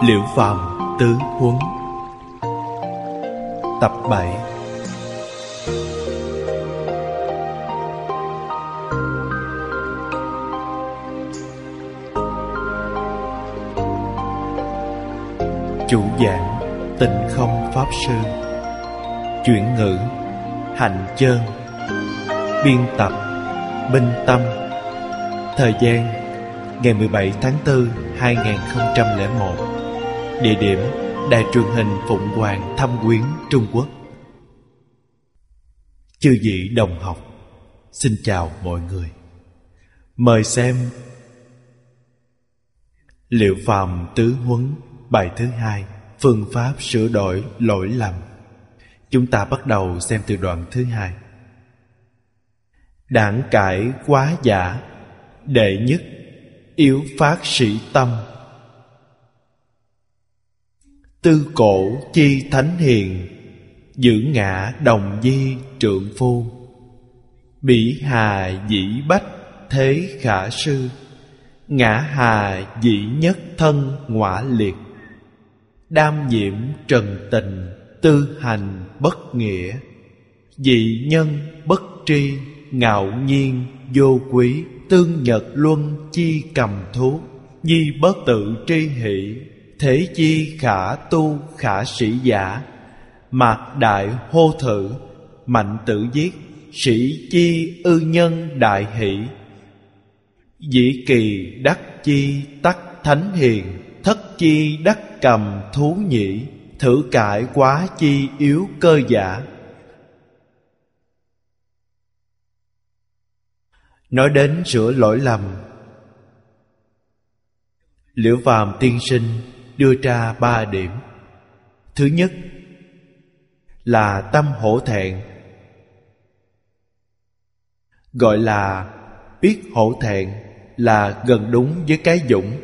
Liễu Phàm Tứ Huấn Tập 7. Chủ giảng Tịnh Không Pháp Sư. Chuyển ngữ Hạnh Chơn. Biên tập Minh Tâm. Thời gian ngày 17 tháng 4, 2001. Địa điểm Đài truyền hình Phụng Hoàng, Thâm Quyến, Trung Quốc. Chư vị đồng học, xin chào mọi người. Mời xem Liễu Phàm Tứ Huấn, bài thứ 2, phương pháp sửa đổi lỗi lầm. Chúng ta bắt đầu xem từ đoạn thứ 2. Đảng cải quá giả, đệ nhất yếu phát sĩ tâm. Tư cổ chi thánh hiền, giữ ngã đồng di trượng phu. Bỉ hà dĩ bách thế khả sư, ngã hà dĩ nhất thân ngõa liệt. Đam nhiễm trần tình, tư hành bất nghĩa. Dị nhân bất tri, ngạo nhiên vô quý. Tương nhật luân chi cầm thú, nhi bất tự tri hỷ. Thế chi khả tu khả sĩ giả, mạc đại hô thử. Mạnh tử giết, sĩ chi ư nhân đại hỷ. Dĩ kỳ đắc chi tắc thánh hiền, thất chi đắc cầm thú nhĩ. Thử cải quá chi yếu cơ giả. Nói đến sửa lỗi lầm, Liễu Phàm tiên sinh đưa ra 3 điểm. Thứ nhất là tâm hổ thẹn. Gọi là biết hổ thẹn là gần đúng với cái dũng.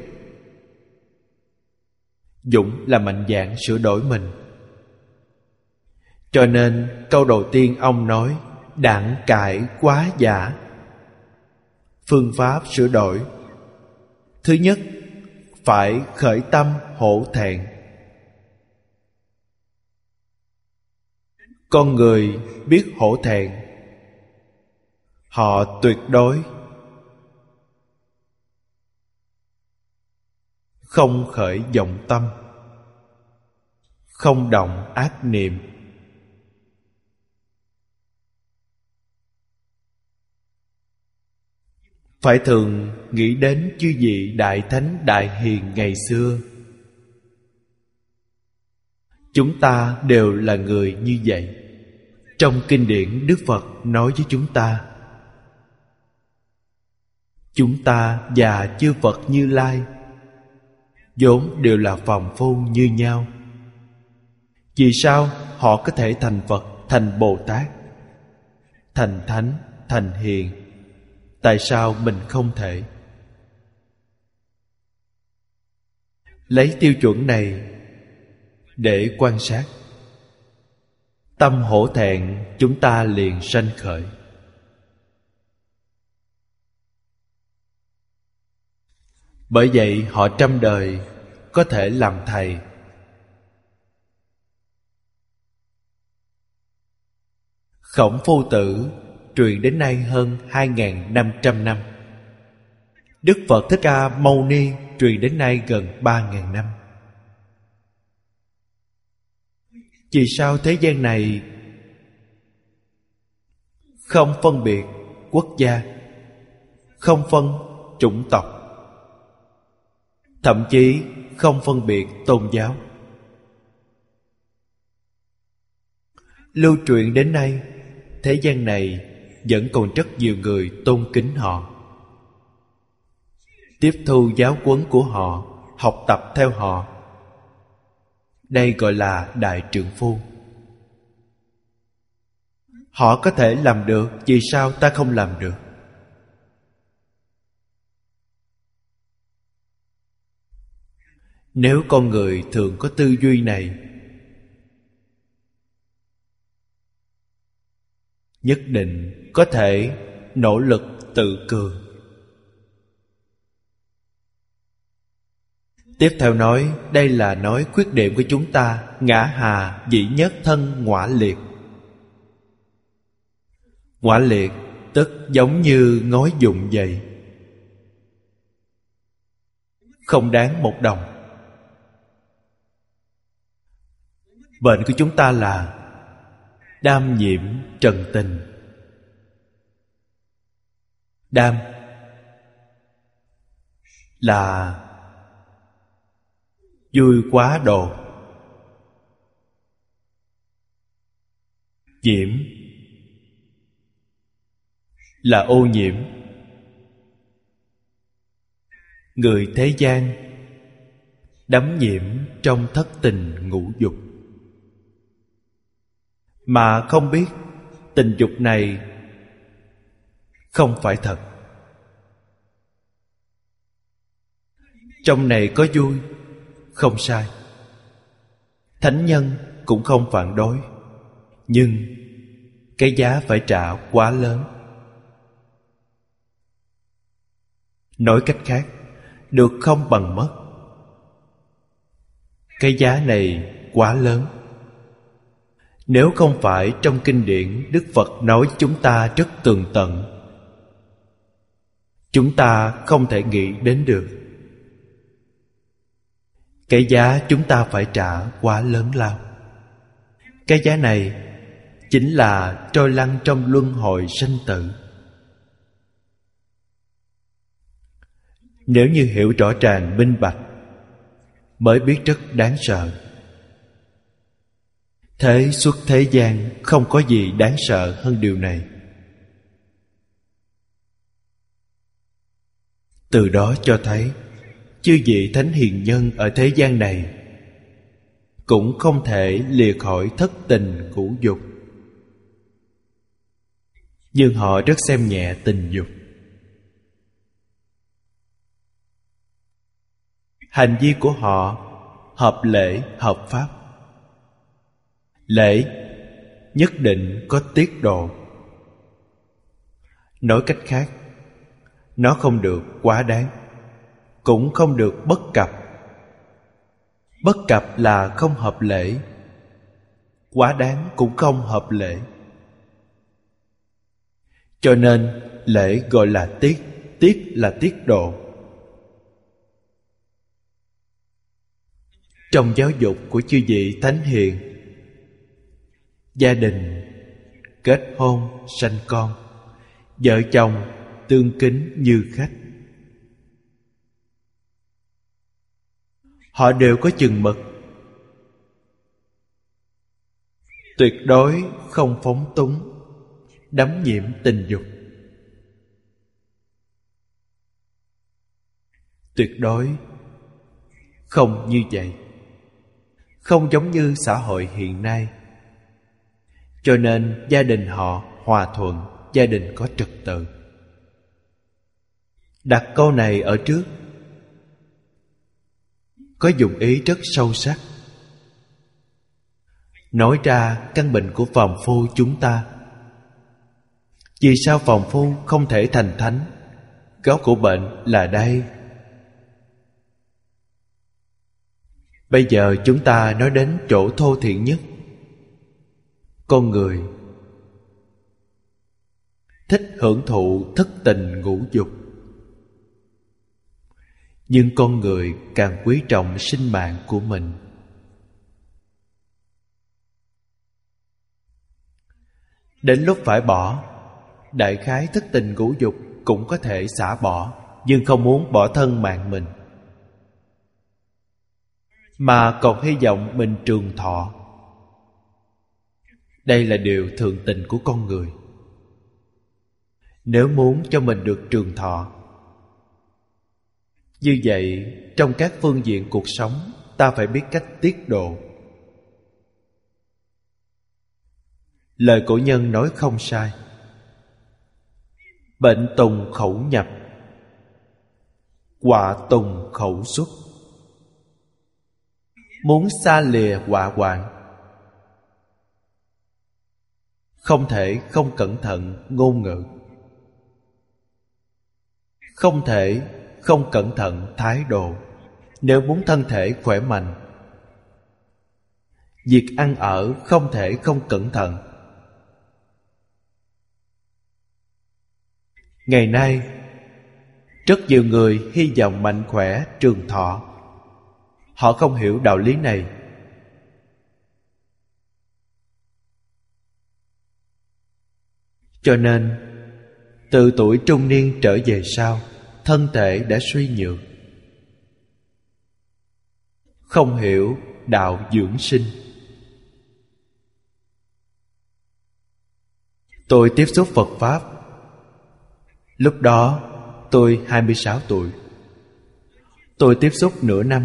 Dũng là mạnh dạn sửa đổi mình. Cho nên câu đầu tiên ông nói đảng cải quá giả. Phương pháp sửa đổi, thứ nhất phải khởi tâm hổ thẹn. Con người biết hổ thẹn, họ tuyệt đối không khởi vọng tâm, không động ác niệm. Phải thường nghĩ đến chư vị đại thánh đại hiền ngày xưa. Chúng ta đều là người như vậy. Trong kinh điển Đức Phật nói với chúng ta và chư Phật Như Lai vốn đều là phàm phu như nhau. Vì sao họ có thể thành Phật, thành Bồ Tát, thành Thánh, thành Hiền? Tại sao mình không thể? Lấy tiêu chuẩn này để quan sát, tâm hổ thẹn chúng ta liền sanh khởi. Bởi vậy họ trăm đời có thể làm thầy. Khổng Phu Tử truyền đến nay hơn 2.500 năm. Đức Phật Thích Ca Mâu Ni truyền đến nay gần 3.000 năm. Vì sao thế gian này không phân biệt quốc gia, không phân chủng tộc, thậm chí không phân biệt tôn giáo? Lưu truyền đến nay, thế gian này vẫn còn rất nhiều người tôn kính họ, tiếp thu giáo huấn của họ, học tập theo họ. Đây gọi là đại trượng phu. Họ có thể làm được, vì sao ta không làm được? Nếu con người thường có tư duy này, nhất định có thể nỗ lực tự cường. Tiếp theo nói, đây là nói khuyết điểm của chúng ta, ngã hà, dĩ nhất thân, ngõa liệt. Ngõa liệt tức giống như ngói dụng vậy, không đáng một đồng. Bệnh của chúng ta là đam nhiễm trần tình. Đam là vui quá độ, nhiễm là ô nhiễm. Người thế gian đắm nhiễm trong thất tình ngũ dục, mà không biết tình dục này không phải thật. Trong này có vui, không sai. Thánh nhân cũng không phản đối, nhưng cái giá phải trả quá lớn. Nói cách khác, được không bằng mất. Cái giá này quá lớn. Nếu không phải trong kinh điển Đức Phật nói chúng ta rất tường tận, chúng ta không thể nghĩ đến được. Cái giá chúng ta phải trả quá lớn lao. Cái giá này chính là trôi lăn trong luân hồi sanh tử. Nếu như hiểu rõ ràng minh bạch, mới biết rất đáng sợ. Thế xuất thế gian không có gì đáng sợ hơn điều này. Từ đó cho thấy chư vị thánh hiền nhân ở thế gian này cũng không thể lìa khỏi thất tình ngũ dục, nhưng họ rất xem nhẹ tình dục. Hành vi của họ hợp lễ hợp pháp. Lễ nhất định có tiết độ. Nói cách khác, nó không được quá đáng, cũng không được bất cập. Bất cập là không hợp lễ, quá đáng cũng không hợp lễ. Cho nên lễ gọi là tiết, tiết là tiết độ. Trong giáo dục của chư vị thánh hiền, gia đình, kết hôn, sanh con, vợ chồng tương kính như khách. Họ đều có chừng mực, tuyệt đối không phóng túng, đắm nhiễm tình dục. Tuyệt đối không như vậy. Không giống như xã hội hiện nay. Cho nên gia đình họ hòa thuận, gia đình có trật tự. Đặt câu này ở trước có dụng ý rất sâu sắc, nói ra căn bệnh của phàm phu chúng ta. Vì sao phàm phu không thể thành thánh? Gốc của bệnh là đây. Bây giờ chúng ta nói đến chỗ thô thiển nhất. Con người thích hưởng thụ thất tình ngũ dục, nhưng con người càng quý trọng sinh mạng của mình. Đến lúc phải bỏ, đại khái thất tình ngũ dục cũng có thể xả bỏ, nhưng không muốn bỏ thân mạng mình, mà còn hy vọng mình trường thọ. Đây là điều thường tình của con người. Nếu muốn cho mình được trường thọ, như vậy trong các phương diện cuộc sống ta phải biết cách tiết độ. Lời cổ nhân nói không sai. Bệnh tùng khẩu nhập, họa tùng khẩu xuất. Muốn xa lìa họa hoạn, không thể không cẩn thận ngôn ngữ, không thể không cẩn thận thái độ. Nếu muốn thân thể khỏe mạnh, việc ăn ở không thể không cẩn thận. Ngày nay, rất nhiều người hy vọng mạnh khỏe, trường thọ. Họ không hiểu đạo lý này. Cho nên, từ tuổi trung niên trở về sau, thân thể đã suy nhược. Không hiểu đạo dưỡng sinh. Tôi tiếp xúc Phật Pháp. Lúc đó tôi 26 tuổi. Tôi tiếp xúc nửa năm,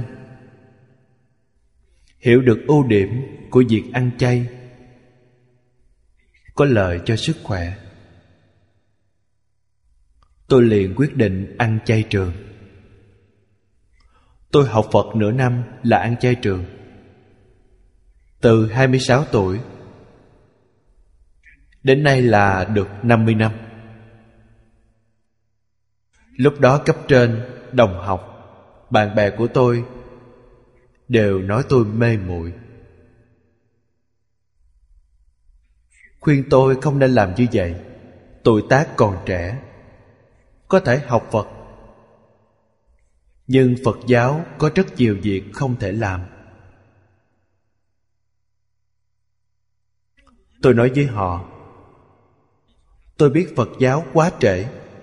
hiểu được ưu điểm của việc ăn chay, có lợi cho sức khỏe. Tôi liền quyết định ăn chay trường. Tôi học Phật nửa năm là ăn chay trường. Từ 26 tuổi đến nay là được 50 năm. Lúc đó cấp trên, đồng học, bạn bè của tôi đều nói tôi mê muội, khuyên tôi không nên làm như vậy. Tuổi tác còn trẻ, có thể học Phật, nhưng Phật giáo có rất nhiều việc không thể làm. Tôi nói với họ, tôi biết Phật giáo quá trễ.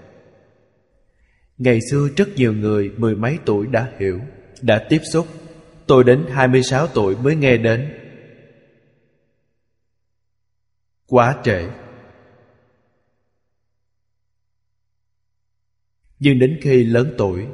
Ngày xưa rất nhiều người mười mấy tuổi đã hiểu, đã tiếp xúc. Tôi đến 26 tuổi mới nghe đến. Quá trễ. Nhưng đến khi lớn tuổi,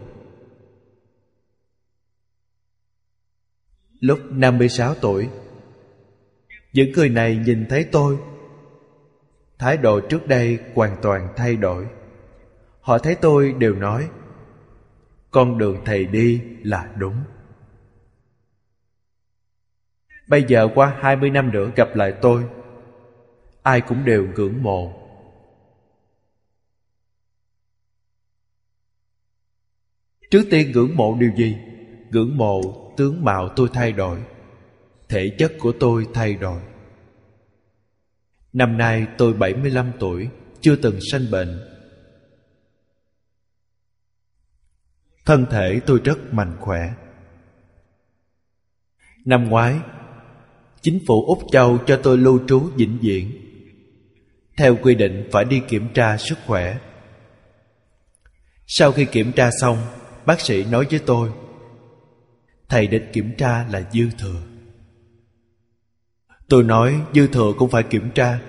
lúc 56 tuổi, những người này nhìn thấy tôi, thái độ trước đây hoàn toàn thay đổi. Họ thấy tôi đều nói, con đường thầy đi là đúng. Bây giờ qua 20 năm nữa gặp lại tôi, ai cũng đều ngưỡng mộ. Trước tiên ngưỡng mộ điều gì? Ngưỡng mộ tướng mạo tôi thay đổi, thể chất của tôi thay đổi. Năm nay tôi 75 tuổi, chưa từng sanh bệnh. Thân thể tôi rất mạnh khỏe. Năm ngoái, chính phủ Úc Châu cho tôi lưu trú vĩnh viễn. Theo quy định phải đi kiểm tra sức khỏe. Sau khi kiểm tra xong, bác sĩ nói với tôi, thầy đến kiểm tra là dư thừa. Tôi nói dư thừa cũng phải kiểm tra.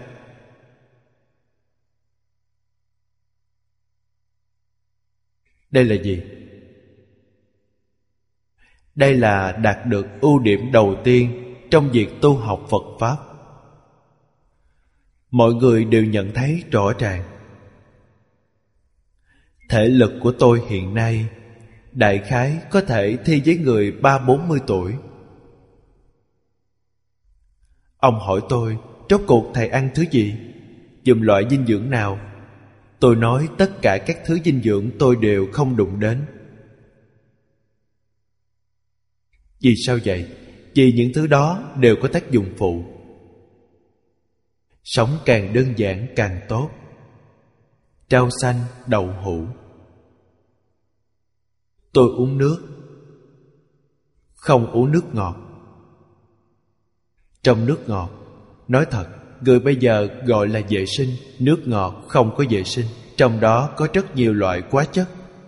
Đây là gì? Đây là đạt được ưu điểm đầu tiên trong việc tu học Phật Pháp. Mọi người đều nhận thấy rõ ràng. Thể lực của tôi hiện nay đại khái có thể thi với người 30-40 tuổi. Ông hỏi tôi, rốt cuộc thầy ăn thứ gì? Dùng loại dinh dưỡng nào? Tôi nói tất cả các thứ dinh dưỡng tôi đều không đụng đến. Vì sao vậy? Vì những thứ đó đều có tác dụng phụ. Sống càng đơn giản càng tốt. Rau xanh, đậu hũ. Tôi uống nước, không uống nước ngọt. Trong nước ngọt, nói thật, người bây giờ gọi là vệ sinh. Nước ngọt không có vệ sinh. Trong đó có rất nhiều loại hóa chất.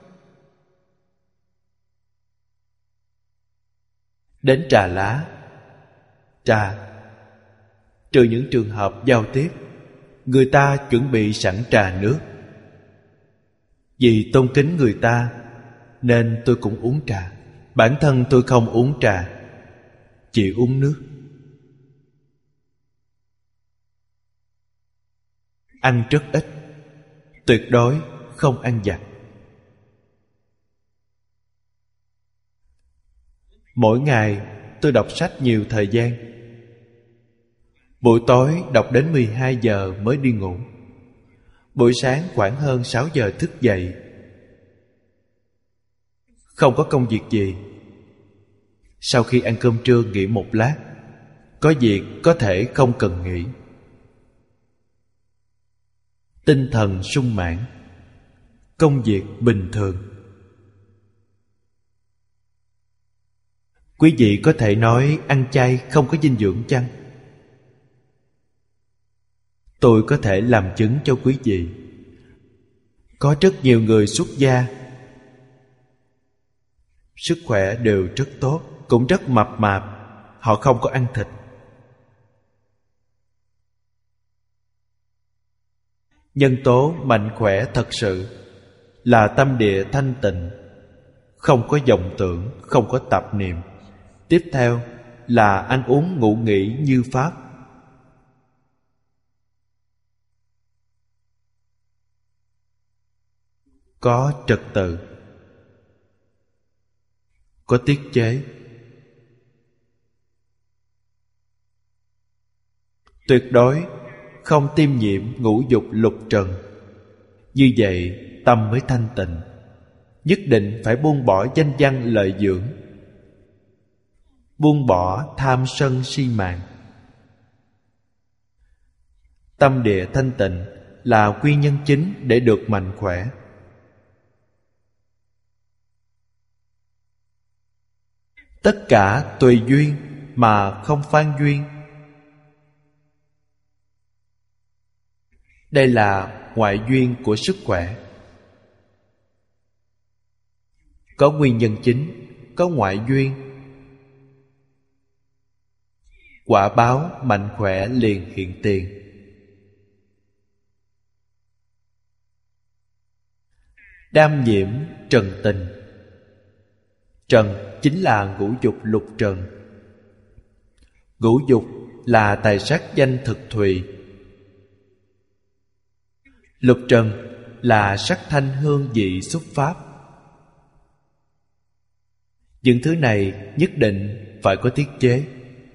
Đến trà lá, trà, trừ những trường hợp giao tiếp, người ta chuẩn bị sẵn trà nước. Vì tôn kính người ta nên tôi cũng uống trà. Bản thân tôi không uống trà, chỉ uống nước. Ăn rất ít, tuyệt đối không ăn vặt. Mỗi ngày tôi đọc sách nhiều thời gian. Buổi tối đọc đến 12 giờ mới đi ngủ. Buổi sáng khoảng hơn 6 giờ thức dậy. Không có công việc gì, Sau khi ăn cơm trưa nghỉ một lát. Có việc có thể không cần nghỉ. Tinh thần sung mãn. Công việc bình thường. Quý vị có thể nói ăn chay không có dinh dưỡng chăng? Tôi có thể làm chứng cho quý vị. Có rất nhiều người xuất gia, sức khỏe đều rất tốt, cũng rất mập mạp. Họ không có ăn thịt. Nhân tố mạnh khỏe thật sự là tâm địa thanh tịnh, không có vọng tưởng, không có tạp niệm. Tiếp theo là ăn uống ngủ nghỉ như Pháp. Có trật tự, có tiết chế. Tuyệt đối không tiêm nhiễm ngũ dục lục trần. Như vậy tâm mới thanh tịnh. Nhất định phải buông bỏ danh văn lợi dưỡng, buông bỏ tham sân si mạng. Tâm địa thanh tịnh là nguyên nhân chính để được mạnh khỏe. Tất cả tùy duyên mà không phan duyên. Đây là ngoại duyên của sức khỏe. Có nguyên nhân chính, có ngoại duyên. Quả báo mạnh khỏe liền hiện tiền. Đam nhiễm trần tình. Trần chính là ngũ dục lục trần. Ngũ dục là tài sắc danh thực thùy. Lục trần là sắc thanh hương vị xúc pháp. Những thứ này nhất định phải có tiết chế.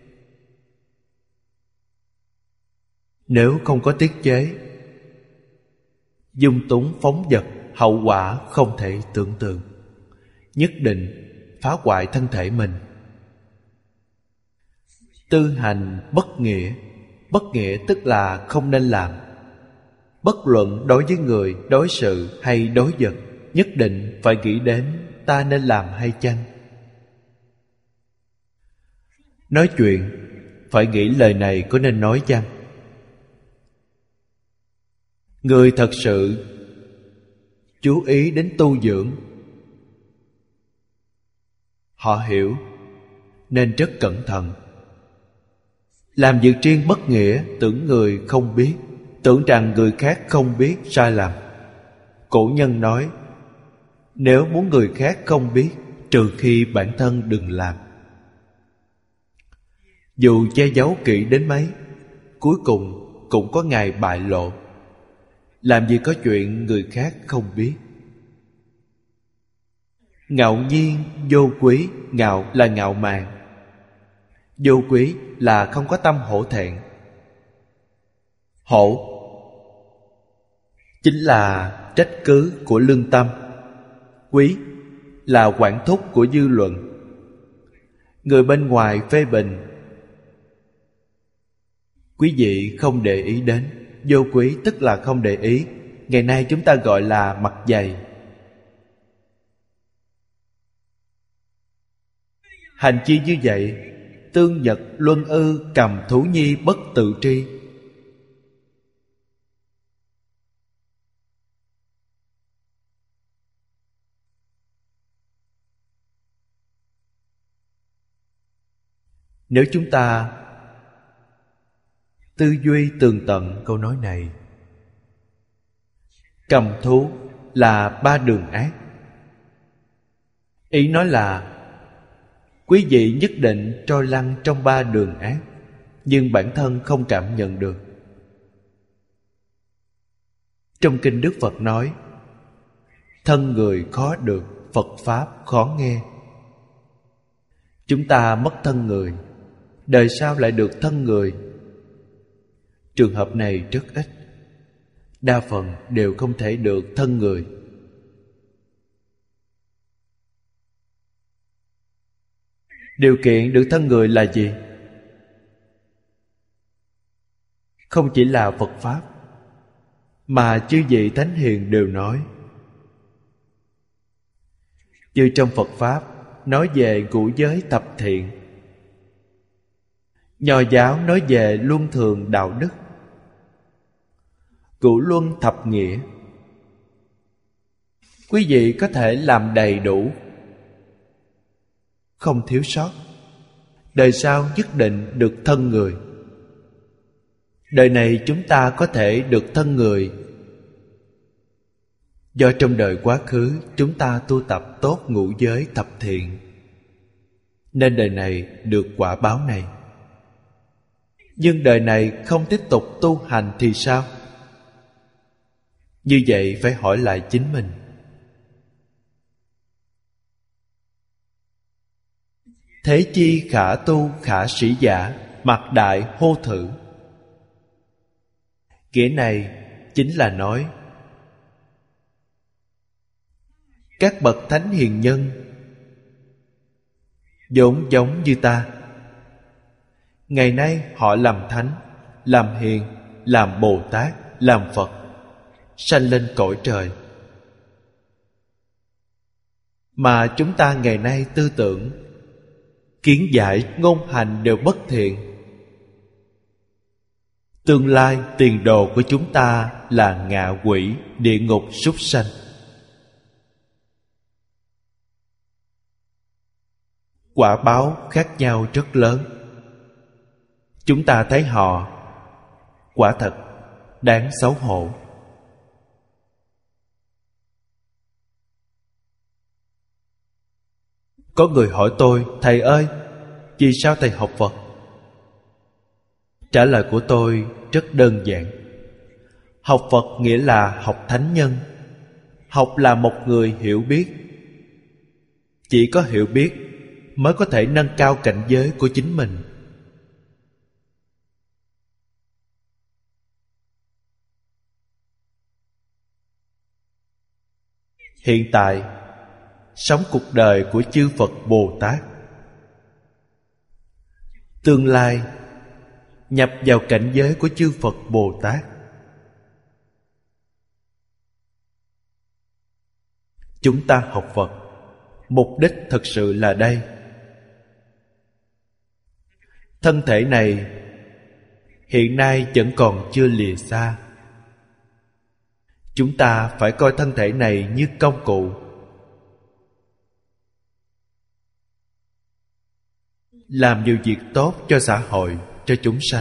Nếu không có tiết chế, dung túng phóng dật, hậu quả không thể tưởng tượng. Nhất định phá hoại thân thể mình. Tư hành bất nghĩa. Bất nghĩa tức là không nên làm. Bất luận đối với người, đối sự hay đối vật, nhất định phải nghĩ đến ta nên làm hay chăng. Nói chuyện phải nghĩ lời này có nên nói chăng. Người thật sự chú ý đến tu dưỡng, họ hiểu nên rất cẩn thận. Làm việc riêng bất nghĩa, tưởng người không biết, tưởng rằng người khác không biết sai lầm. Cổ nhân nói, nếu muốn người khác không biết, trừ khi bản thân đừng làm. Dù che giấu kỹ đến mấy, cuối cùng cũng có ngày bại lộ. Làm gì có chuyện người khác không biết. Ngạo nhiên vô quý. Ngạo là ngạo mạn, vô quý là không có tâm hổ thẹn. Hổ chính là trách cứ của lương tâm. Quý là quản thúc của dư luận. Người bên ngoài phê bình, quý vị không để ý đến. Vô quý tức là không để ý. Ngày nay chúng ta gọi là mặt dày. Hành chi như vậy, tương nhật luân ư, cầm thú nhi bất tự tri. Nếu chúng ta tư duy tường tận câu nói này, cầm thú là ba đường ác. Ý nói là quý vị nhất định trôi lăn trong ba đường ác, nhưng bản thân không cảm nhận được. Trong kinh Đức Phật nói, thân người khó được, Phật Pháp khó nghe. Chúng ta mất thân người, đời sau lại được thân người. Trường hợp này rất ít. Đa phần đều không thể được thân người. Điều kiện được thân người là gì? Không chỉ là Phật Pháp, mà chư vị Thánh Hiền đều nói. Như trong Phật Pháp nói về ngũ giới thập thiện, Nho giáo nói về luân thường đạo đức, cửu luân thập nghĩa. Quý vị có thể làm đầy đủ, không thiếu sót. Đời sau nhất định được thân người. Đời này chúng ta có thể được thân người do trong đời quá khứ chúng ta tu tập tốt ngũ giới thập thiện, nên đời này được quả báo này. Nhưng đời này không tiếp tục tu hành thì sao? Như vậy phải hỏi lại chính mình. Thế chi khả tu khả sĩ giả, mặc đại hô thử. Nghĩa này chính là nói các bậc thánh hiền nhân vốn giống như ta. Ngày nay họ làm thánh, làm hiền, làm Bồ Tát, làm Phật, sanh lên cõi trời. Mà chúng ta ngày nay tư tưởng, kiến giải, ngôn hành đều bất thiện. Tương lai tiền đồ của chúng ta là ngạ quỷ, địa ngục, súc sanh. Quả báo khác nhau rất lớn. Chúng ta thấy họ quả thật đáng xấu hổ. Có người hỏi tôi: Thầy ơi, vì sao thầy học Phật? Trả lời của tôi rất đơn giản. Học Phật nghĩa là học thánh nhân. Học là một người hiểu biết. Chỉ có hiểu biết mới có thể nâng cao cảnh giới của chính mình. Hiện tại sống cuộc đời của chư Phật Bồ Tát. Tương lai nhập vào cảnh giới của chư Phật Bồ Tát. Chúng ta học Phật, mục đích thực sự là đây. Thân thể này hiện nay vẫn còn chưa lìa xa. Chúng ta phải coi thân thể này như công cụ, làm nhiều việc tốt cho xã hội, cho chúng sanh.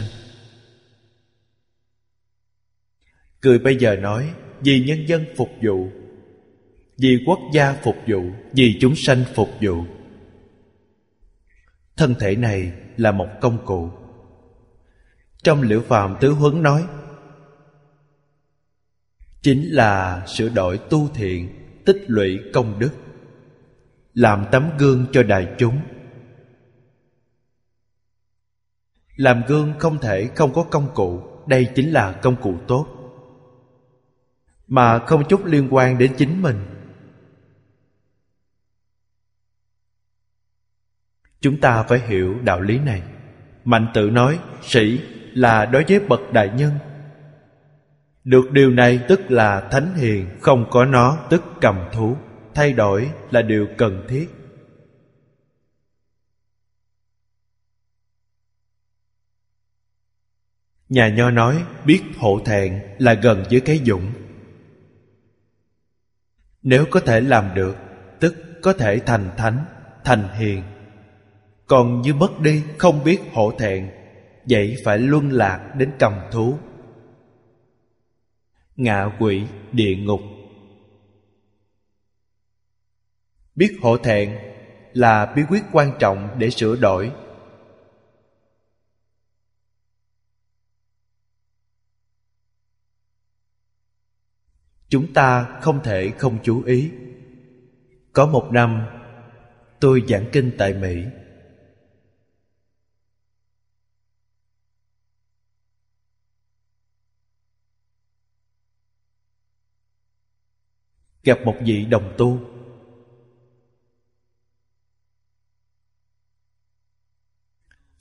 Người bây giờ nói vì nhân dân phục vụ, vì quốc gia phục vụ, vì chúng sanh phục vụ. Thân thể này là một công cụ. Trong Liễu Phàm Tứ Huấn nói, chính là sửa đổi tu thiện, tích lũy công đức, làm tấm gương cho đại chúng. Làm gương không thể không có công cụ. Đây chính là công cụ tốt, mà không chút liên quan đến chính mình. Chúng ta phải hiểu đạo lý này. Mạnh Tử nói sĩ là đối với bậc đại nhân. Được điều này tức là thánh hiền, không có nó tức cầm thú. Thay đổi là điều cần thiết. Nhà Nho nói biết hộ thẹn là gần với cái dũng. Nếu có thể làm được, tức có thể thành thánh, thành hiền. Còn như mất đi, không biết hộ thẹn, vậy phải luân lạc đến cầm thú, ngạ quỷ, địa ngục. Biết hộ thẹn là bí quyết quan trọng để sửa đổi. Chúng ta không thể không chú ý. Có một năm tôi giảng kinh tại Mỹ. Gặp một vị đồng tu.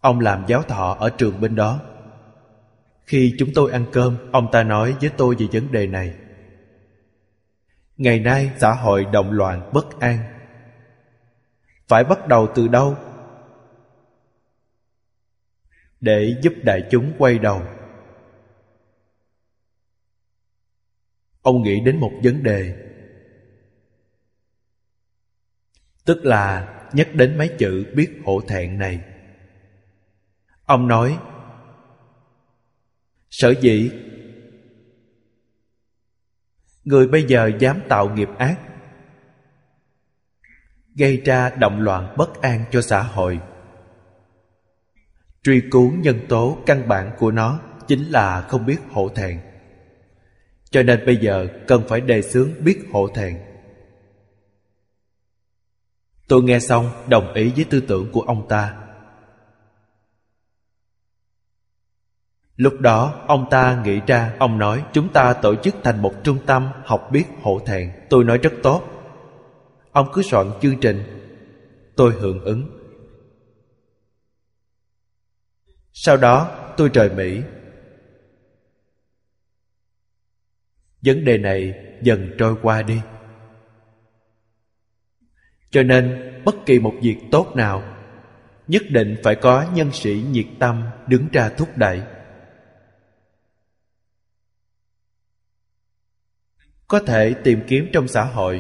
Ông làm giáo thọ ở trường bên đó. Khi chúng tôi ăn cơm, ông ta nói với tôi về vấn đề này. Ngày nay xã hội động loạn bất an. Phải bắt đầu từ đâu để giúp đại chúng quay đầu? Ông nghĩ đến một vấn đề, tức là nhắc đến mấy chữ biết hổ thẹn này. Ông nói, sở dĩ người bây giờ dám tạo nghiệp ác, gây ra động loạn bất an cho xã hội, truy cứu nhân tố căn bản của nó chính là không biết hổ thẹn. Cho nên bây giờ cần phải đề xướng biết hổ thẹn. Tôi nghe xong đồng ý với tư tưởng của ông ta. Lúc đó ông ta nghĩ ra, ông nói chúng ta tổ chức thành một trung tâm học biết hổ thẹn. Tôi nói rất tốt. Ông cứ soạn chương trình. Tôi hưởng ứng. Sau đó tôi rời Mỹ. Vấn đề này dần trôi qua đi. Cho nên bất kỳ một việc tốt nào nhất định phải có nhân sĩ nhiệt tâm đứng ra thúc đẩy. Có thể tìm kiếm trong xã hội.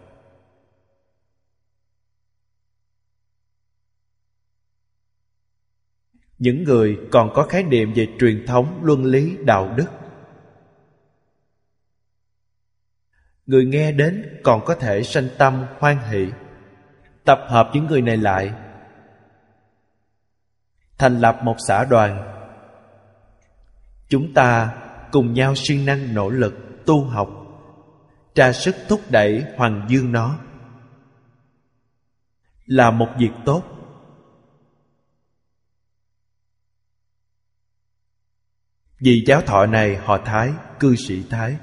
Những người còn có khái niệm về truyền thống luân lý đạo đức. Người nghe đến còn có thể sanh tâm hoan hỷ. Tập hợp những người này lại, thành lập một xã đoàn. Chúng ta cùng nhau siêng năng nỗ lực tu học, ra sức thúc đẩy hoằng dương nó, là một việc tốt. Vị giáo thọ này họ Thái, cư sĩ Thái.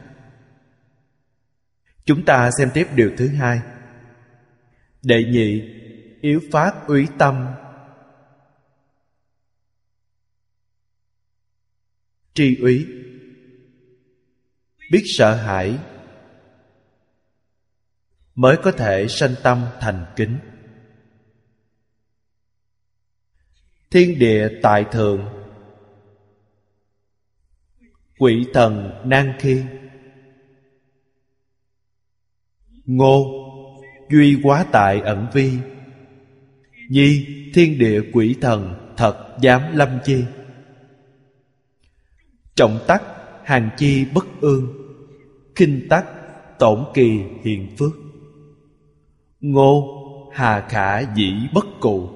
Chúng ta xem tiếp điều thứ hai. Đệ nhị, yếu phát úy tâm. Tri úy, biết sợ hãi mới có thể sanh tâm thành kính. Thiên địa tại thượng, quỷ thần nan khi. Ngô, duy quá tại ẩn vi. Nhi, thiên địa quỷ thần thật dám lâm chi. Trọng tắc hàng chi bất ương, khinh tắc tổn kỳ hiện phước. Ngô, hà khả dĩ bất cụ.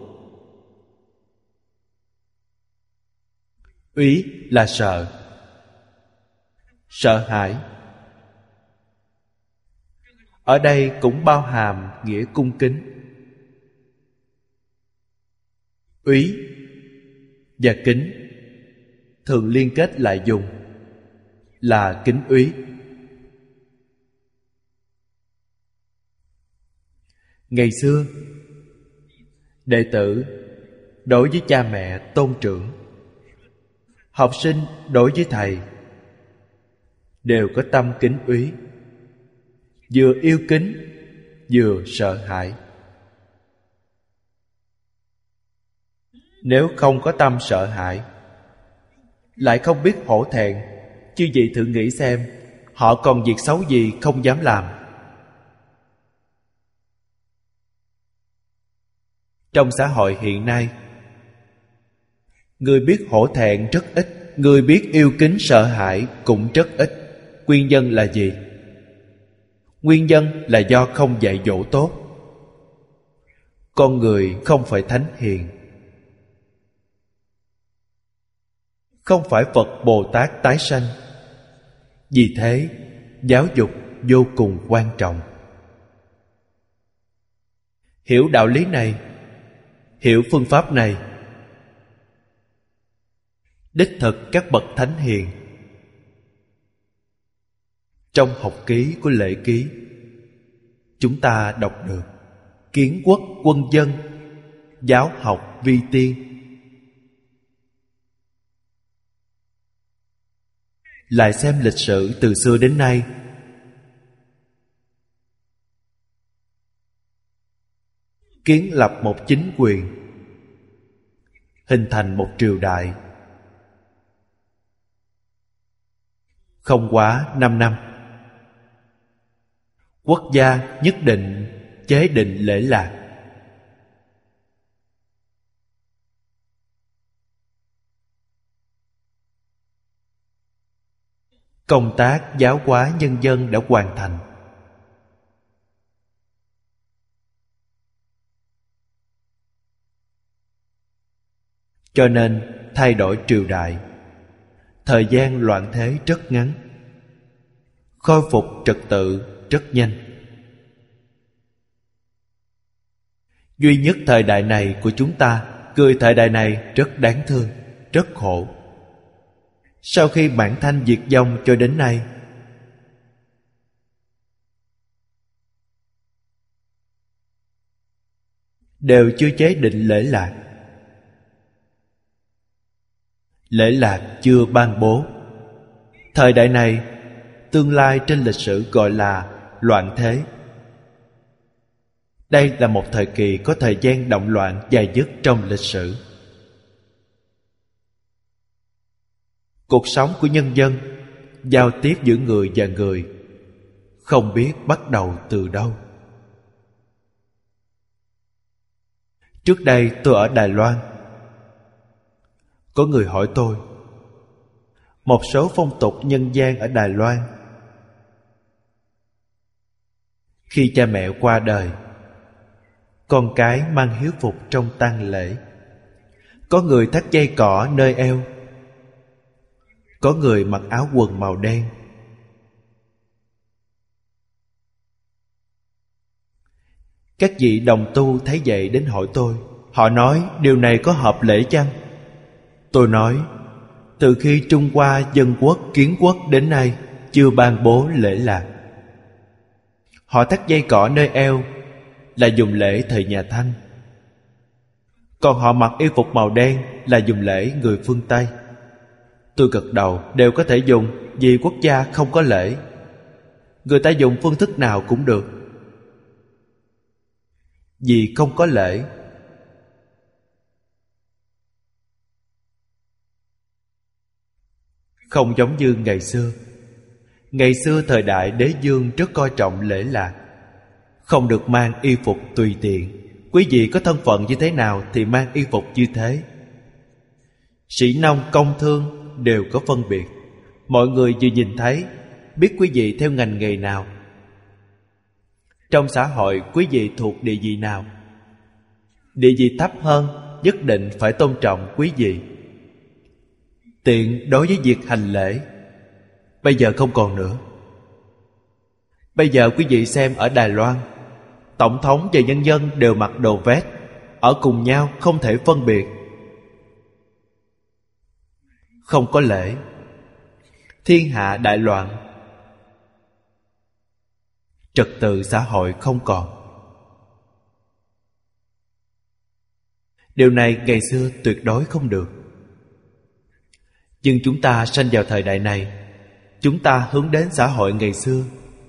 Úy là sợ, sợ hãi. Ở đây cũng bao hàm nghĩa cung kính. Úy và kính thường liên kết lại dùng là kính úy. Ngày xưa, đệ tử đối với cha mẹ tôn trưởng, học sinh đối với thầy đều có tâm kính úy, vừa yêu kính vừa sợ hãi. Nếu không có tâm sợ hãi, lại không biết hổ thẹn, chư vị thử nghĩ xem, họ còn việc xấu gì không dám làm. Trong xã hội hiện nay, người biết hổ thẹn rất ít, người biết yêu kính sợ hãi cũng rất ít. Nguyên nhân là gì? Nguyên nhân là do không dạy dỗ tốt. Con người không phải thánh hiền, không phải Phật Bồ Tát tái sanh. Vì thế, giáo dục vô cùng quan trọng. Hiểu đạo lý này, hiểu phương pháp này, đích thực các bậc thánh hiền. Trong học ký của Lễ Ký, chúng ta đọc được: kiến quốc quân dân, giáo học vi tiên, lại xem lịch sử từ xưa đến nay. Kiến lập một chính quyền, hình thành một triều đại. Không quá 5 năm, quốc gia nhất định chế định lễ lạc. Công tác giáo hóa nhân dân đã hoàn thành. Cho nên thay đổi triều đại, thời gian loạn thế rất ngắn, khôi phục trật tự rất nhanh. Duy nhất thời đại này của chúng ta, người thời đại này rất đáng thương, rất khổ. Sau khi Mãn Thanh diệt vong cho đến nay, đều chưa chế định lễ lạc. Lễ lạc chưa ban bố. Thời đại này, tương lai trên lịch sử gọi là loạn thế. Đây là một thời kỳ có thời gian động loạn dài nhất trong lịch sử. Cuộc sống của nhân dân, giao tiếp giữa người và người, không biết bắt đầu từ đâu. Trước đây tôi ở Đài Loan, có người hỏi tôi một số phong tục nhân gian ở Đài Loan. Khi cha mẹ qua đời, con cái mang hiếu phục trong tang lễ. Có người thắt dây cỏ nơi eo, có người mặc áo quần màu đen. Các vị đồng tu thấy vậy đến hỏi tôi. Họ nói điều này có hợp lễ chăng? Tôi nói, từ khi Trung Hoa Dân Quốc Kiến Quốc đến nay chưa ban bố lễ lạc. Họ thắt dây cỏ nơi eo là dùng lễ thời nhà Thanh, còn họ mặc y phục màu đen là dùng lễ người phương Tây. Tôi gật đầu, đều có thể dùng, vì quốc gia không có lễ. Người ta dùng phương thức nào cũng được, vì không có lễ. Không giống như ngày xưa. Ngày xưa thời đại Đế Dương rất coi trọng lễ lạc, không được mang y phục tùy tiện. Quý vị có thân phận như thế nào thì mang y phục như thế. Sĩ nông công thương đều có phân biệt. Mọi người vừa nhìn thấy biết quý vị theo ngành nghề nào. Trong xã hội quý vị thuộc địa vị nào. Địa vị thấp hơn nhất định phải tôn trọng quý vị. Tiện đối với việc hành lễ. Bây giờ không còn nữa. Bây giờ quý vị xem ở Đài Loan, tổng thống và nhân dân đều mặc đồ vest, ở cùng nhau không thể phân biệt. Không có lễ, thiên hạ đại loạn, trật tự xã hội không còn. Điều này ngày xưa tuyệt đối không được. Nhưng chúng ta sanh vào thời đại này, chúng ta hướng đến xã hội ngày xưa.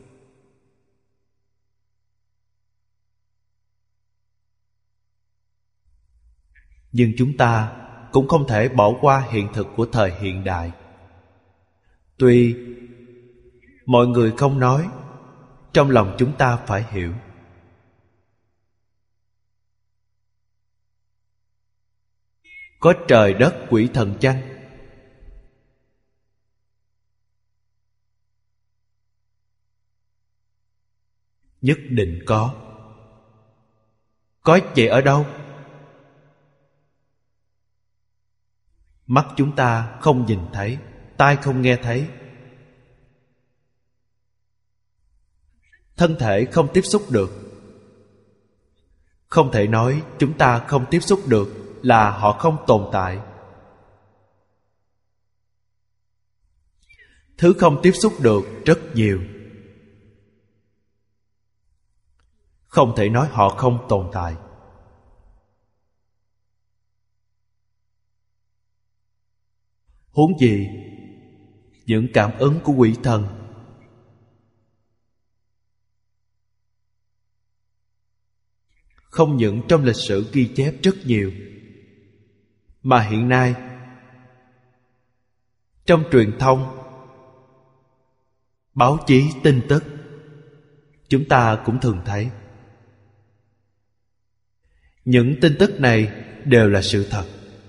Nhưng chúng ta cũng không thể bỏ qua hiện thực của thời hiện đại. Tuy mọi người không nói, trong lòng chúng ta phải hiểu. Có trời đất quỷ thần chăng? Nhất định có. Có vậy ở đâu? Mắt chúng ta không nhìn thấy, tai không nghe thấy, thân thể không tiếp xúc được. Không thể nói chúng ta không tiếp xúc được là họ không tồn tại. Thứ không tiếp xúc được rất nhiều. Không thể nói họ không tồn tại. Huống gì những cảm ứng của quỷ thần. Không những trong lịch sử ghi chép rất nhiều, mà hiện nay trong truyền thông, báo chí, tin tức, chúng ta cũng thường thấy. Những tin tức này đều là sự thật.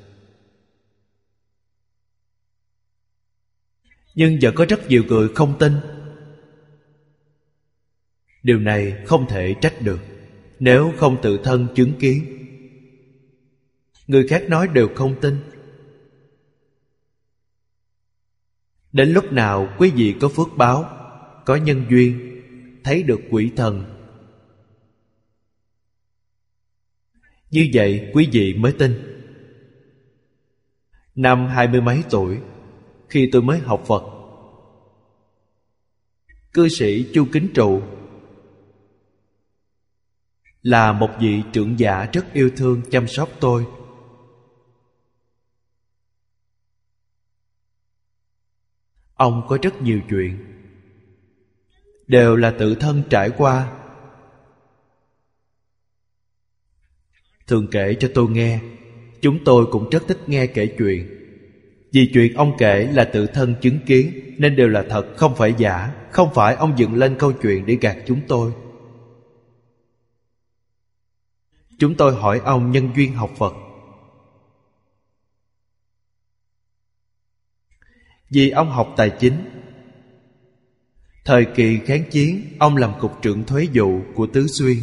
Nhưng vẫn có rất nhiều người không tin. Điều này không thể trách được, nếu không tự thân chứng kiến. Người khác nói đều không tin. Đến lúc nào quý vị có phước báo, có nhân duyên, thấy được quỷ thần, như vậy quý vị mới tin. Năm 20 mấy tuổi, khi tôi mới học Phật, cư sĩ Chu Kính Trụ là một vị trưởng giả rất yêu thương chăm sóc tôi. Ông có rất nhiều chuyện, đều là tự thân trải qua, thường kể cho tôi nghe. Chúng tôi cũng rất thích nghe kể chuyện, vì chuyện ông kể là tự thân chứng kiến, nên đều là thật, không phải giả. Không phải ông dựng lên câu chuyện để gạt chúng tôi. Chúng tôi hỏi ông nhân duyên học Phật. Vì ông học tài chính. Thời kỳ kháng chiến, ông làm cục trưởng thuế vụ của Tứ Xuyên,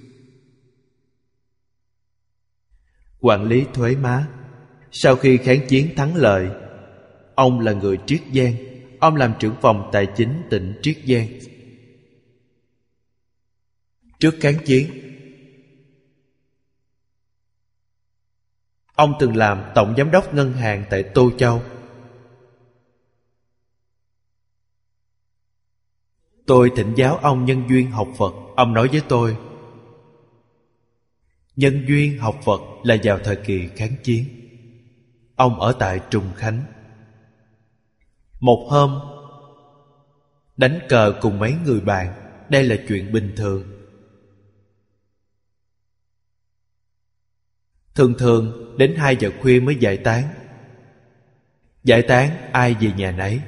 quản lý thuế má. Sau khi kháng chiến thắng lợi, ông là người Triết Giang. Ông làm trưởng phòng tài chính tỉnh Triết Giang. Trước kháng chiến, ông từng làm tổng giám đốc ngân hàng tại Tô Châu. Tôi thỉnh giáo ông nhân duyên học Phật. Ông nói với tôi, nhân duyên học Phật là vào thời kỳ kháng chiến. Ông ở tại Trùng Khánh. Một hôm, đánh cờ cùng mấy người bạn. Đây là chuyện bình thường. Thường thường đến 2 giờ khuya mới giải tán. Giải tán ai về nhà nấy.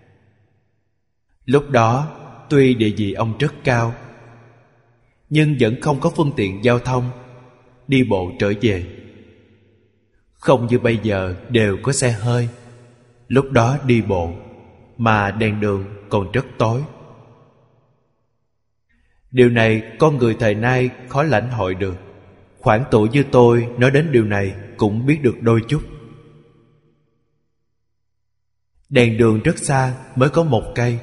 Lúc đó tuy địa vị ông rất cao, nhưng vẫn không có phương tiện giao thông, đi bộ trở về. Không như bây giờ đều có xe hơi. Lúc đó đi bộ, mà đèn đường còn rất tối. Điều này con người thời nay khó lãnh hội được. Khoảng tuổi như tôi nói đến điều này cũng biết được đôi chút. Đèn đường rất xa mới có 1 cây,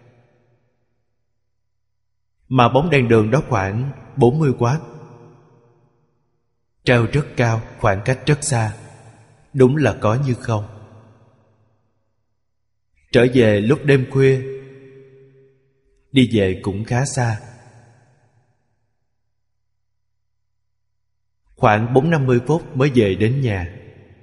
mà bóng đèn đường đó khoảng 40W, treo rất cao, khoảng cách rất xa. Đúng là có như không. Trở về lúc đêm khuya, đi về cũng khá xa, khoảng 40-50 phút mới về đến nhà.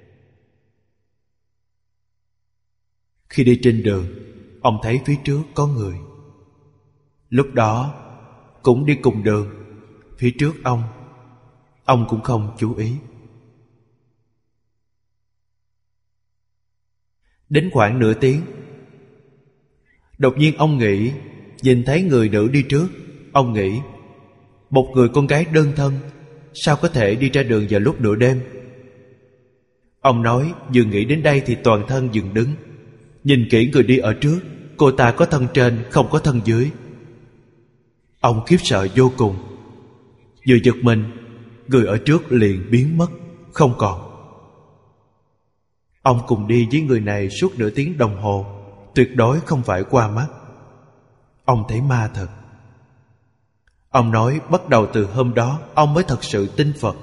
Khi đi trên đường, ông thấy phía trước có người. Lúc đó cũng đi cùng đường, phía trước ông cũng không chú ý. Đến khoảng nửa tiếng, đột nhiên ông nghĩ, nhìn thấy người nữ đi trước. Ông nghĩ, một người con gái đơn thân sao có thể đi ra đường vào lúc nửa đêm. Ông nói vừa nghĩ đến đây thì toàn thân dừng đứng. Nhìn kỹ người đi ở trước, cô ta có thân trên không có thân dưới. Ông khiếp sợ vô cùng. Vừa giật mình, người ở trước liền biến mất, không còn. Ông cùng đi với người này suốt nửa tiếng đồng hồ, tuyệt đối không phải qua mắt. Ông thấy ma thật. Ông nói bắt đầu từ hôm đó ông mới thật sự tin Phật.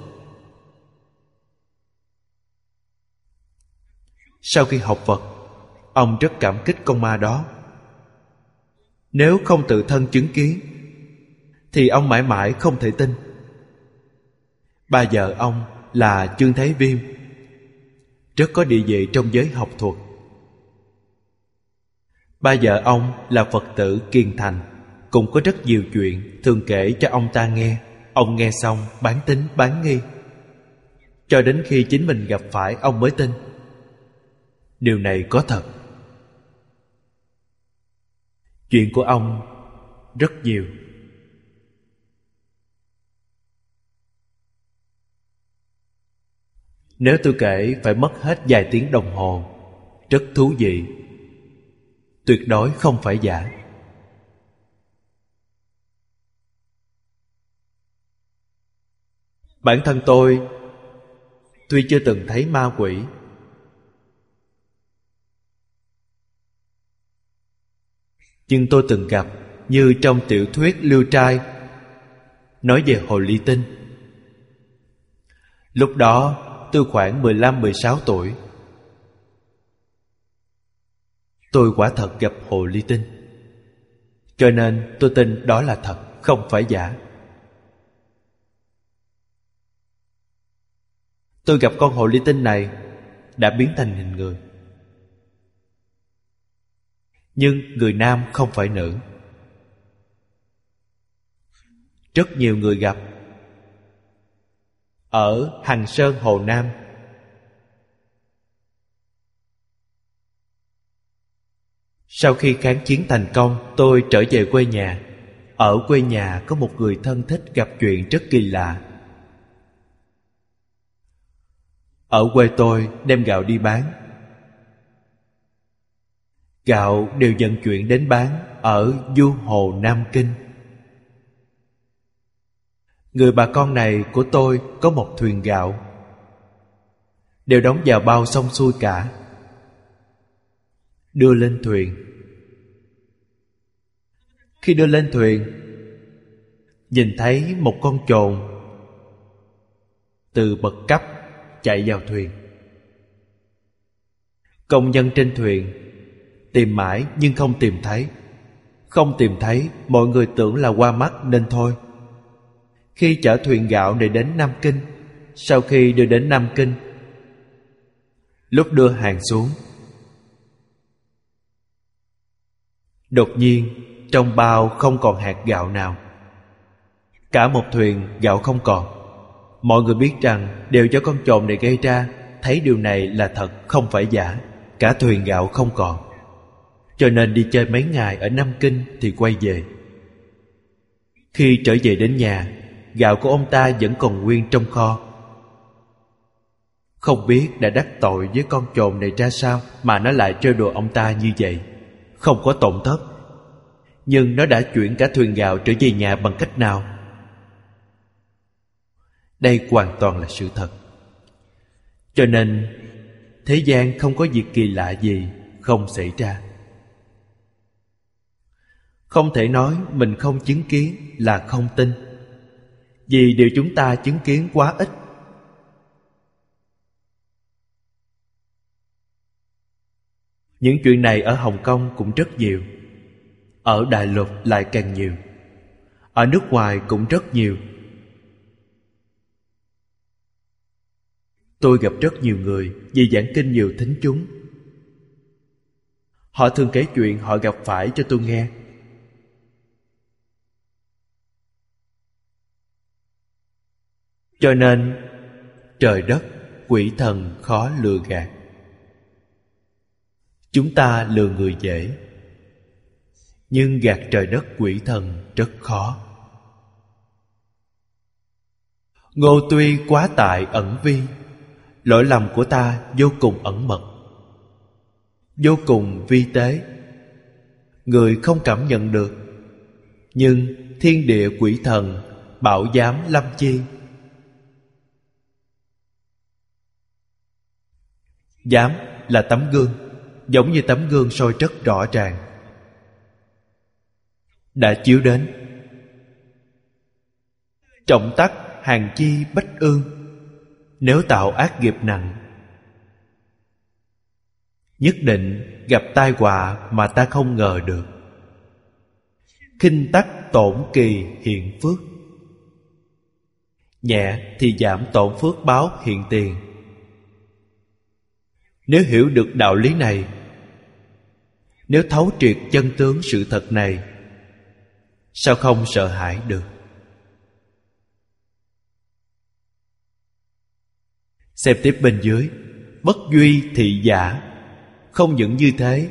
Sau khi học Phật, ông rất cảm kích con ma đó. Nếu không tự thân chứng kiến thì ông mãi mãi không thể tin. Ba vợ ông là Trương Thái Viêm, rất có địa vị trong giới học thuật. Ba vợ ông là Phật tử kiên thành, cũng có rất nhiều chuyện thường kể cho ông ta nghe. Ông nghe xong bán tín bán nghi, cho đến khi chính mình gặp phải ông mới tin. Điều này có thật. Chuyện của ông rất nhiều. Nếu tôi kể phải mất hết vài tiếng đồng hồ. Rất thú vị. Tuyệt đối không phải giả. Bản thân tôi tuy chưa từng thấy ma quỷ, nhưng tôi từng gặp, như trong tiểu thuyết Liêu Trai nói về hồ ly tinh. Lúc đó tôi khoảng 15-16 tuổi. Tôi quả thật gặp hồ ly tinh, cho nên tôi tin đó là thật, không phải giả. Tôi gặp con hồ ly tinh này đã biến thành hình người, nhưng người nam không phải nữ. Rất nhiều người gặp ở Hằng Sơn Hồ Nam. Sau khi kháng chiến thành công, tôi trở về quê nhà. Ở quê nhà có một người thân thích gặp chuyện rất kỳ lạ. Ở quê tôi đem gạo đi bán. Gạo đều vận chuyển đến bán ở Du Hồ Nam Kinh. Người bà con này của tôi có một thuyền gạo, đều đóng vào bao xong xuôi cả, đưa lên thuyền. Khi đưa lên thuyền, nhìn thấy một con chồn từ bậc cấp chạy vào thuyền. Công nhân trên thuyền tìm mãi nhưng không tìm thấy. Không tìm thấy, mọi người tưởng là qua mắt nên thôi. Khi chở thuyền gạo này đến Nam Kinh, sau khi đưa đến Nam Kinh, lúc đưa hàng xuống, đột nhiên trong bao không còn hạt gạo nào. Cả một thuyền gạo không còn. Mọi người biết rằng đều do con chồn này gây ra. Thấy điều này là thật, không phải giả. Cả thuyền gạo không còn, cho nên đi chơi mấy ngày ở Nam Kinh thì quay về. Khi trở về đến nhà, gạo của ông ta vẫn còn nguyên trong kho. Không biết đã đắc tội với con chồn này ra sao mà nó lại trêu đùa ông ta như vậy. Không có tổn thất, nhưng nó đã chuyển cả thuyền gạo trở về nhà bằng cách nào? Đây hoàn toàn là sự thật. Cho nên thế gian không có việc kỳ lạ gì không xảy ra. Không thể nói mình không chứng kiến là không tin, vì điều chúng ta chứng kiến quá ít. Những chuyện này ở Hồng Kông cũng rất nhiều, ở Đại Lục lại càng nhiều, ở nước ngoài cũng rất nhiều. Tôi gặp rất nhiều người vì giảng kinh nhiều thính chúng. Họ thường kể chuyện họ gặp phải cho tôi nghe. Cho nên trời đất, quỷ thần khó lừa gạt. Chúng ta lừa người dễ, nhưng gạt trời đất quỷ thần rất khó. Ngô tuy quá tại ẩn vi, lỗi lầm của ta vô cùng ẩn mật, vô cùng vi tế, người không cảm nhận được. Nhưng thiên địa quỷ thần bảo giám lâm chi. Giám là tấm gương, giống như tấm gương soi rất rõ ràng, đã chiếu đến. Trọng tắc hàng chi bách ương, nếu tạo ác nghiệp nặng, nhất định gặp tai họa mà ta không ngờ được. Khinh tắc tổn kỳ hiện phước, nhẹ thì giảm tổn phước báo hiện tiền. Nếu hiểu được đạo lý này, Nếu thấu triệt chân tướng sự thật này, sao không sợ hãi được? Xem tiếp bên dưới. Bất duy thị giả. Không những như thế,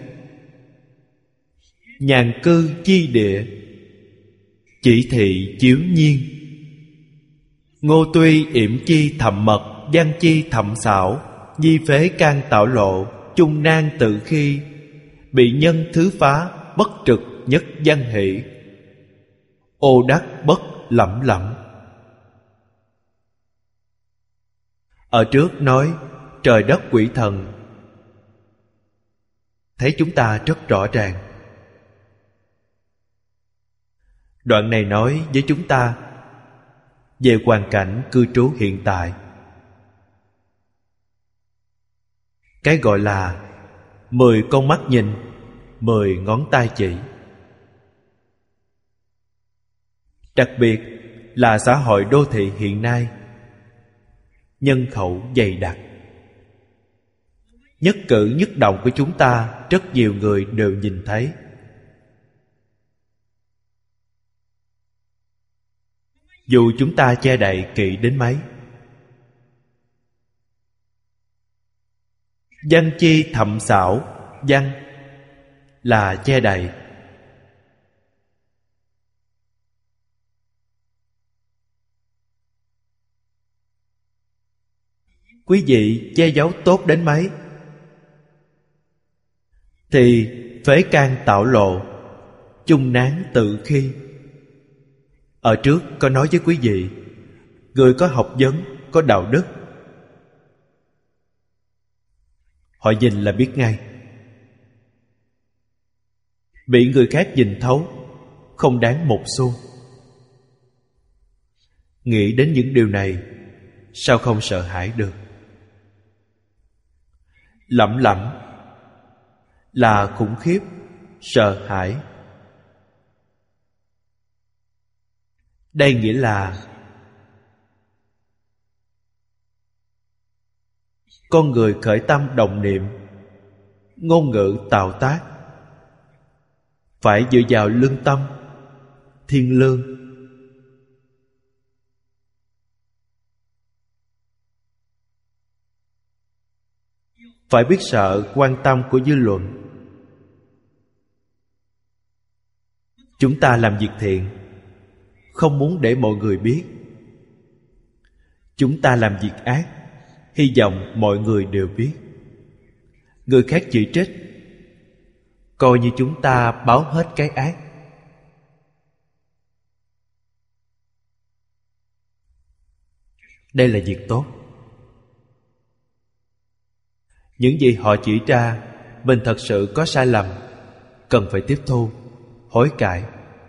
nhàn cư chi địa, chỉ thị chiếu nhiên. Ngô tuy yểm chi thậm mật, văn chi thậm xảo, di phế can tạo lộ, chung nan tự khi, bị nhân thứ phá, bất trực nhất văn hỷ, ô đắc bất lẩm lẩm. Ở trước nói trời đất quỷ thần, thấy chúng ta rất rõ ràng. Đoạn này nói với chúng ta về hoàn cảnh cư trú hiện tại. Cái gọi là 10 con mắt nhìn, 10 ngón tay chỉ. Đặc biệt là xã hội đô thị hiện nay, nhân khẩu dày đặc. Nhất cử nhất động của chúng ta rất nhiều người đều nhìn thấy. Dù chúng ta che đậy kỹ đến mấy. Văn chi thậm xảo. Văn là che đậy. Quý vị che giấu tốt đến mấy thì phế can tạo lộ, chung nán tự khi. Ở trước có nói với quý vị, người có học vấn, có đạo đức, họ nhìn là biết ngay. Bị người khác nhìn thấu, không đáng một xu. Nghĩ đến những điều này, sao không sợ hãi được? Lẩm lẩm là khủng khiếp, sợ hãi. Đây nghĩa là con người khởi tâm động niệm, ngôn ngữ tạo tác phải dựa vào lương tâm, thiên lương. Phải biết sợ quan tâm của dư luận. Chúng ta làm việc thiện, không muốn để mọi người biết. Chúng ta làm việc ác, hy vọng mọi người đều biết. Người khác chỉ trích, coi như chúng ta báo hết cái ác. Đây là việc tốt. Những gì họ chỉ ra, mình thật sự có sai lầm, cần phải tiếp thu, hối cải.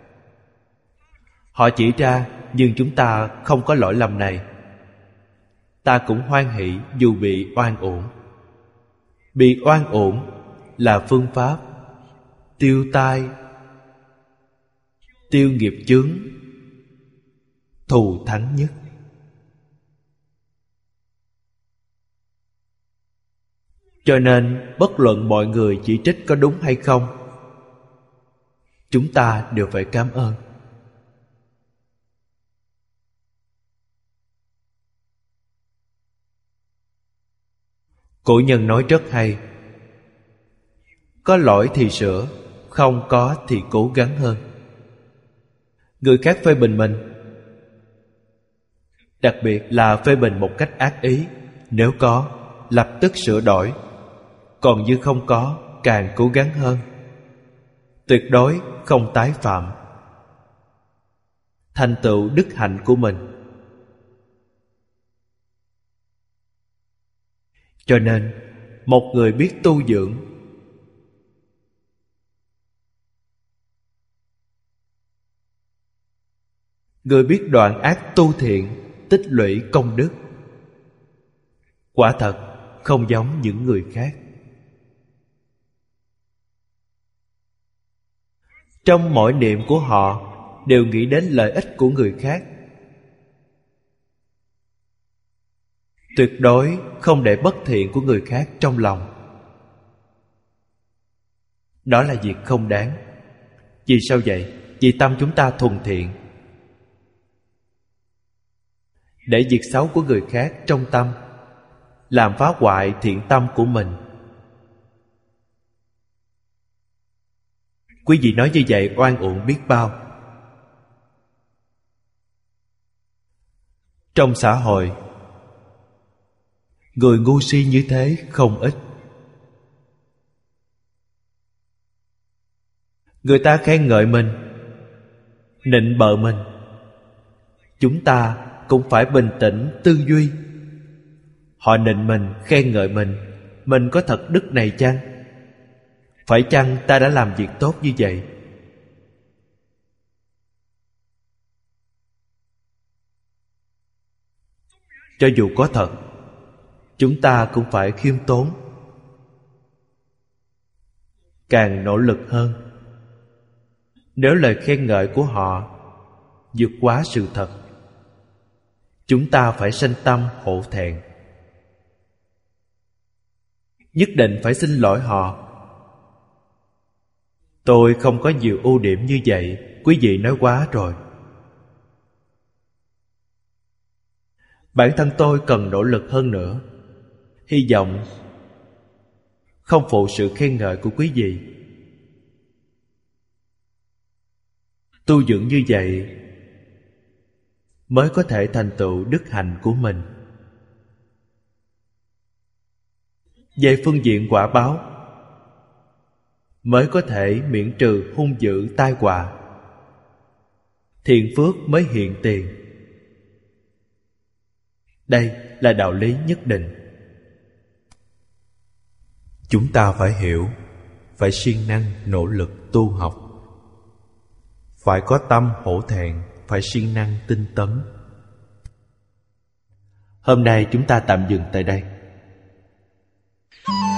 Họ chỉ ra, nhưng chúng ta không có lỗi lầm này. Ta cũng hoan hỷ dù bị oan uổng. Bị oan uổng là phương pháp tiêu tai, tiêu nghiệp chướng, thù thắng nhất. Cho nên bất luận mọi người chỉ trích có đúng hay không, chúng ta đều phải cảm ơn. Cổ nhân nói rất hay: có lỗi thì sửa, không có thì cố gắng hơn. Người khác phê bình mình, đặc biệt là phê bình một cách ác ý, nếu có, lập tức sửa đổi. Còn như không có, càng cố gắng hơn. Tuyệt đối không tái phạm. Thành tựu đức hạnh của mình. Cho nên, một người biết tu dưỡng, người biết đoạn ác tu thiện, tích lũy công đức, quả thật không giống những người khác. Trong mỗi niệm của họ đều nghĩ đến lợi ích của người khác. Tuyệt đối không để bất thiện của người khác trong lòng. Đó là việc không đáng. Vì sao vậy? Vì tâm chúng ta thuần thiện. Để việc xấu của người khác trong tâm làm phá hoại thiện tâm của mình. Quý vị nói như vậy oan uổng biết bao. Trong xã hội, người ngu si như thế không ít. Người ta khen ngợi mình, nịnh bợ mình. Chúng ta cũng phải bình tĩnh tư duy. Họ nịnh mình, khen ngợi mình có thật đức này chăng? Phải chăng ta đã làm việc tốt như vậy? Cho dù có thật, chúng ta cũng phải khiêm tốn, càng nỗ lực hơn. Nếu lời khen ngợi của họ vượt quá sự thật, chúng ta phải sanh tâm hổ thẹn, nhất định phải xin lỗi họ. Tôi không có nhiều ưu điểm như vậy, quý vị nói quá rồi. Bản thân tôi cần nỗ lực hơn nữa. Hy vọng không phụ sự khen ngợi của quý vị. Tu dưỡng như vậy mới có thể thành tựu đức hạnh của mình. Về phương diện quả báo, mới có thể miễn trừ hung dữ tai họa. Thiện phước mới hiện tiền. Đây là đạo lý nhất định. Chúng ta phải hiểu, phải siêng năng nỗ lực tu học, phải có tâm hổ thẹn, phải siêng năng tinh tấn. Hôm nay chúng ta tạm dừng tại đây.